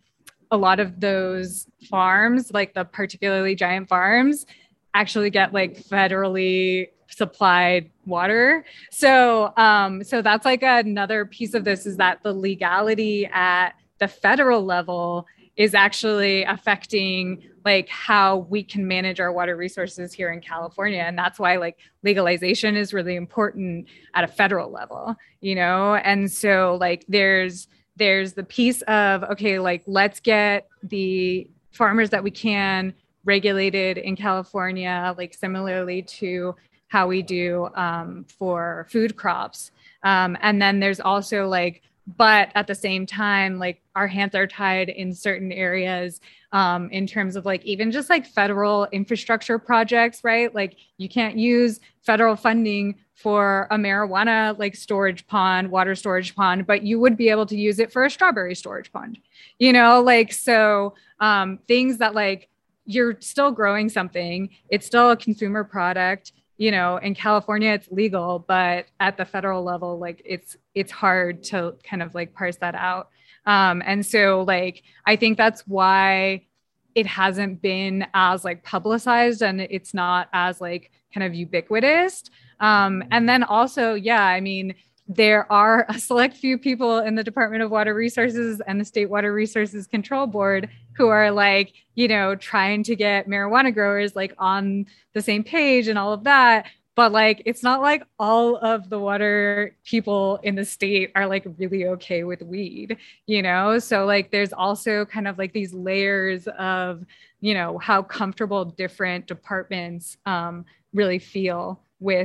a lot of those farms, like the particularly giant farms, actually get like federally supplied water. So that's like another piece of this, is that the legality at the federal level is actually affecting like how we can manage our water resources here in California. And that's why like legalization is really important at a federal level, you know? And so like there's the piece of, okay, like let's get the farmers that we can regulated in California, like similarly to how we do for food crops. And then there's also like, but at the same time, like our hands are tied in certain areas in terms of like even just like federal infrastructure projects, right? Like you can't use federal funding for a marijuana like storage pond, water storage pond, but you would be able to use it for a strawberry storage pond, you know, like, so things that like you're still growing something, it's still a consumer product. You know, in California, it's legal, but at the federal level, like it's hard to kind of like parse that out. And so like, I think that's why it hasn't been as like publicized and it's not as like kind of ubiquitous. And then also, yeah, I mean, there are a select few people in the Department of Water Resources and the State Water Resources Control Board who are like, you know, trying to get marijuana growers like on the same page and all of that. But like, it's not like all of the water people in the state are like really okay with weed, you know? So like, there's also kind of like these layers of, you know, how comfortable different departments really feel with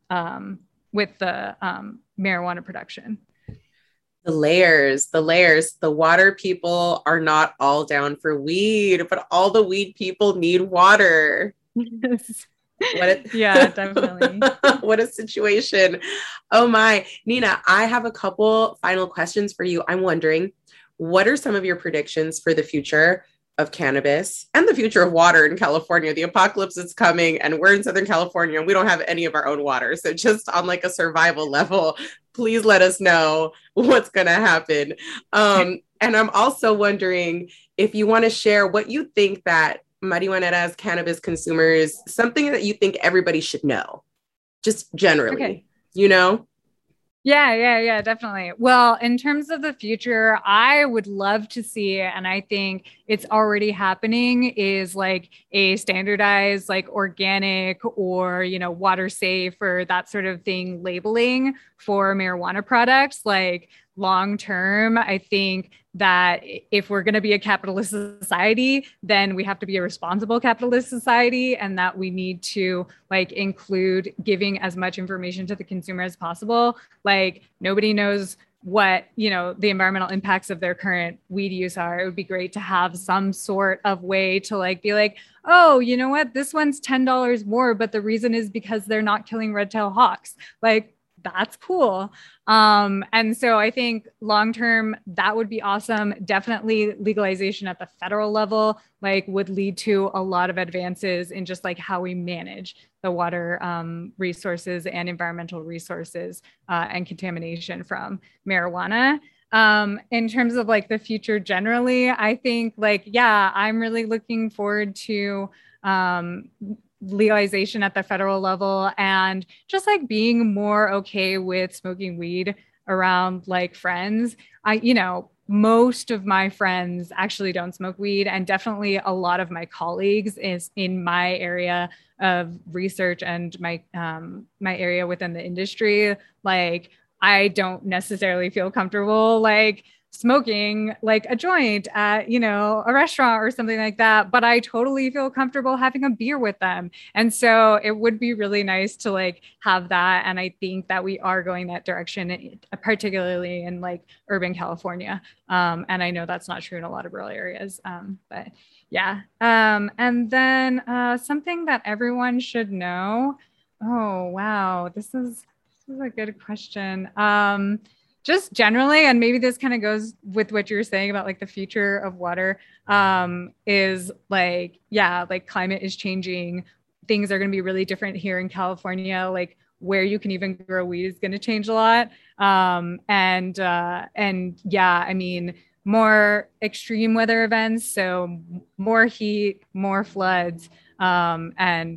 the marijuana production. The layers, the water people are not all down for weed, but all the weed people need water. Yeah, definitely. What a situation. Oh my, Nina, I have a couple final questions for you. I'm wondering, what are some of your predictions for the future of cannabis and the future of water in California? The apocalypse is coming and we're in Southern California and we don't have any of our own water. So just on like a survival level, please let us know what's going to happen. And I'm also wondering if you want to share what you think that marihuaneras, cannabis consumers, something that you think everybody should know, just generally, you know? Yeah, definitely. Well, in terms of the future, I would love to see, and I think it's already happening, is like a standardized, like organic or, you know, water safe or that sort of thing labeling for marijuana products. Like long term, I think that if we're going to be a capitalist society, then we have to be a responsible capitalist society, and that we need to like include giving as much information to the consumer as possible. Like nobody knows what, you know, the environmental impacts of their current weed use are. It would be great to have some sort of way to like be like, oh, you know what, this one's $10 more, but the reason is because they're not killing red-tailed hawks. Like, that's cool. And so I think long-term, that would be awesome. Definitely legalization at the federal level, like would lead to a lot of advances in just like how we manage the water resources and environmental resources and contamination from marijuana. In terms of like the future generally, I think like, yeah, I'm really looking forward to legalization at the federal level and just like being more okay with smoking weed around like friends. You know, most of my friends actually don't smoke weed, and definitely a lot of my colleagues is in my area of research and my area within the industry. Like, I don't necessarily feel comfortable like smoking like a joint at, you know, a restaurant or something like that, but I totally feel comfortable having a beer with them. And so it would be really nice to like have that. And I think that we are going that direction, particularly in like urban California. And I know that's not true in a lot of rural areas, but yeah. And then something that everyone should know. Oh, wow. This is a good question. Just generally, and maybe this kind of goes with what you were saying about like the future of water, is like, yeah, like climate is changing. Things are going to be really different here in California. Like where you can even grow weed is going to change a lot. And yeah, I mean, more extreme weather events. So more heat, more floods. But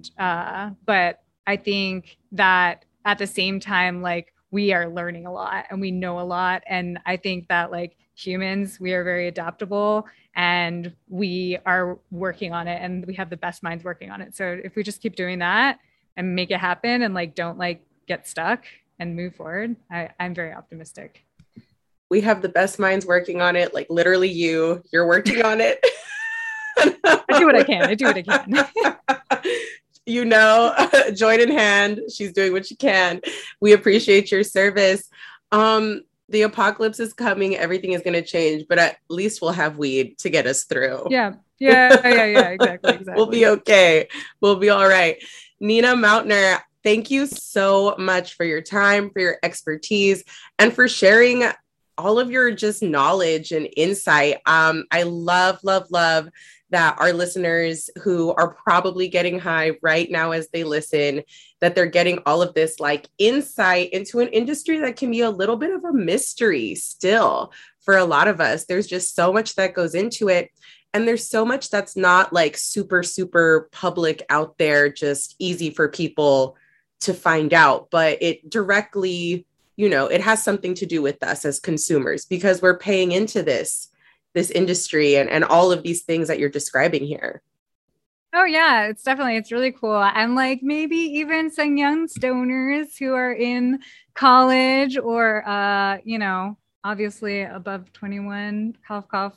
I think that at the same time, like, we are learning a lot and we know a lot. And I think that, like, humans, we are very adaptable and we are working on it, and we have the best minds working on it. So if we just keep doing that and make it happen and, like, don't, like, get stuck and move forward, I'm very optimistic. We have the best minds working on it. Like, literally you're working on it. I do what I can. You know, joint in hand, she's doing what she can. We appreciate your service. The apocalypse is coming. Everything is going to change, but at least we'll have weed to get us through. Yeah. Exactly. We'll be okay. We'll be all right. Nina Mautner, thank you so much for your time, for your expertise, and for sharing all of your just knowledge and insight. I love that our listeners who are probably getting high right now as they listen, that they're getting all of this, like, insight into an industry that can be a little bit of a mystery still for a lot of us. There's just so much that goes into it. And there's so much that's not, like, super, super public out there, just easy for people to find out. But it directly, you know, it has something to do with us as consumers because we're paying into this industry and all of these things that you're describing here. Oh yeah, it's really cool. And, like, maybe even some young stoners who are in college or, obviously above 21, cough.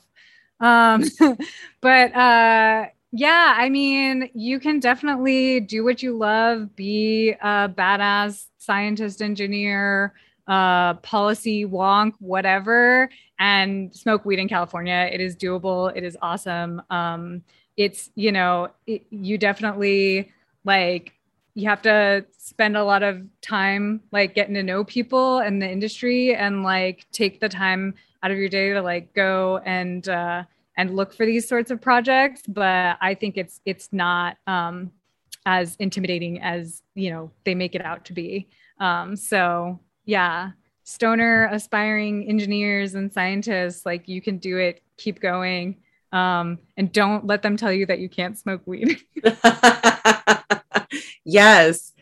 But yeah, I mean, you can definitely do what you love, be a badass scientist, engineer, policy wonk, whatever, and smoke weed in California. It is doable. It is awesome. It's, you definitely, like, you have to spend a lot of time, like, getting to know people in the industry and, like, take the time out of your day to, like, go and look for these sorts of projects. But I think it's not as intimidating as, they make it out to be. So yeah, stoner aspiring engineers and scientists, like, you can do it, keep going. And don't let them tell you that you can't smoke weed. Yes.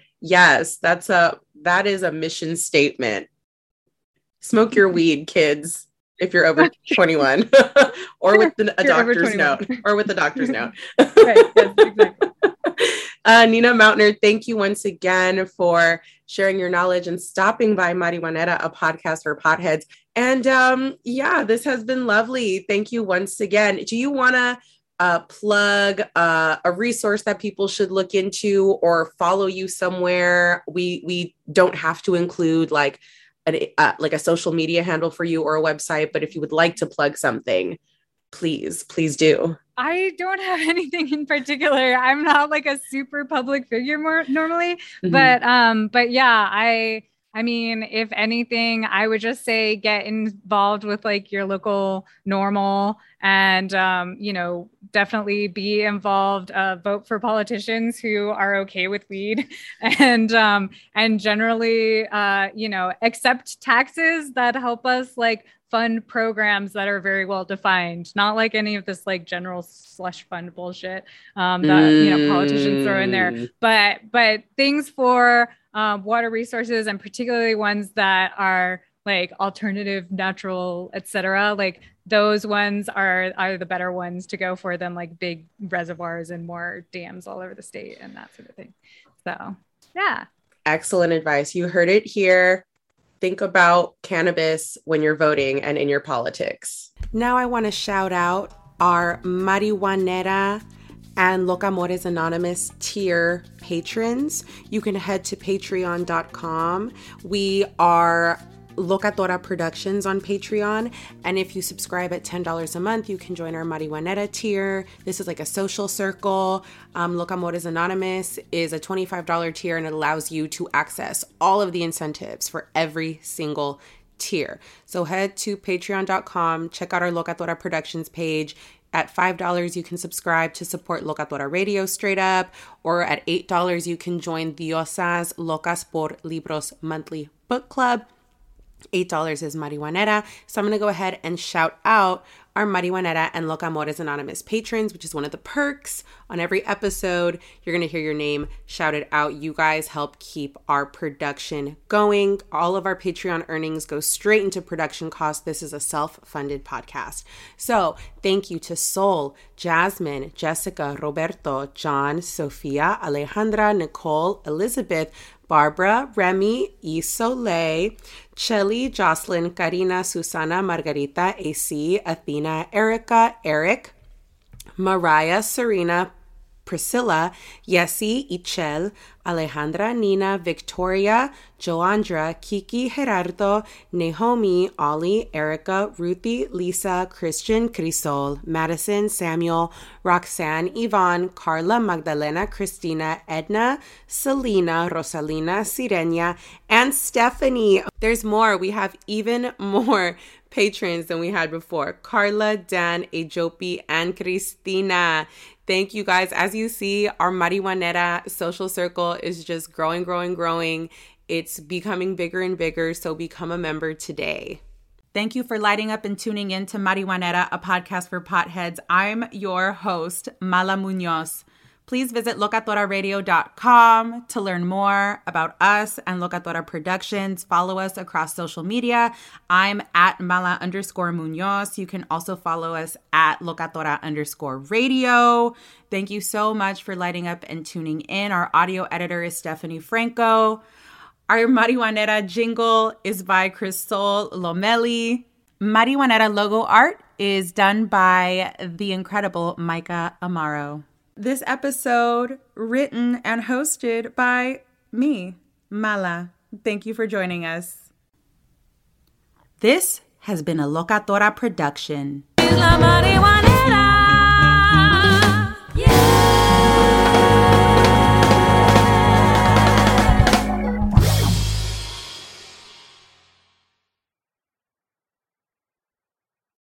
That is a mission statement. Smoke your weed, kids, if you're over 21 or with a doctor's note. Right, yes, exactly. Nina Mautner, thank you once again for sharing your knowledge and stopping by Marihuanera, a podcast for potheads. And this has been lovely. Thank you once again. Do you want to plug a resource that people should look into or follow you somewhere? We don't have to include like a social media handle for you or a website, but if you would like to plug something, please do. I don't have anything in particular. I'm not like a super public figure normally, but yeah, I mean, if anything, I would just say get involved with like your local NORML and, definitely be involved, vote for politicians who are okay with weed and generally, accept taxes that help us like fund programs that are very well defined, not like any of this like general slush fund bullshit that politicians throw in there, but things for water resources, and particularly ones that are like alternative, natural, etc. Like those ones are the better ones to go for than like big reservoirs and more dams all over the state and that sort of thing. So yeah. Excellent advice. You heard it here. Think about cannabis when you're voting and in your politics. Now I want to shout out our Marihuanera and Locamores Anonymous tier patrons. You can head to patreon.com. We are Locatora Productions on Patreon. And if you subscribe at $10 a month, you can join our Marihuanera tier. This is like a social circle. Locamores Anonymous is a $25 tier, and it allows you to access all of the incentives for every single tier. So head to patreon.com, check out our Locatora Productions page. At $5, you can subscribe to support Locatora Radio straight up, or at $8, you can join Diosas Locas por Libros monthly book club. $8 is Marihuanera. So I'm going to go ahead and shout out our Marihuanera and Locamores Anonymous patrons, which is one of the perks. On every episode, you're going to hear your name shouted out. You guys help keep our production going. All of our Patreon earnings go straight into production costs. This is a self-funded podcast. So thank you to Sol, Jasmine, Jessica, Roberto, John, Sofia, Alejandra, Nicole, Elizabeth, Barbara, Remy, Isolay, Shelly, Jocelyn, Karina, Susana, Margarita, AC, Athena, Erica, Eric, Mariah, Serena, Priscilla, Yessi, Ichel, Alejandra, Nina, Victoria, Joandra, Kiki, Gerardo, Naomi, Ollie, Erica, Ruthie, Lisa, Christian, Crisol, Madison, Samuel, Roxanne, Yvonne, Carla, Magdalena, Christina, Edna, Selena, Rosalina, Sirenia, and Stephanie. There's more. We have even more patrons than we had before. Carla, Dan, Ejopi, and Cristina. Thank you guys. As you see, our Marihuanera social circle is just growing. It's becoming bigger and bigger, so become a member today. Thank you for lighting up and tuning in to Marihuanera, a podcast for potheads. I'm your host, Mala Munoz. Please visit locatoraradio.com to learn more about us and Locatora Productions. Follow us across social media. I'm at Mala_Munoz. You can also follow us at Locatora_radio. Thank you so much for lighting up and tuning in. Our audio editor is Stephanie Franco. Our Marihuanera jingle is by Crisol Lomeli. Marihuanera logo art is done by the incredible Micah Amaro. This episode written and hosted by me, Mala. Thank you for joining us. This has been a Locatora production.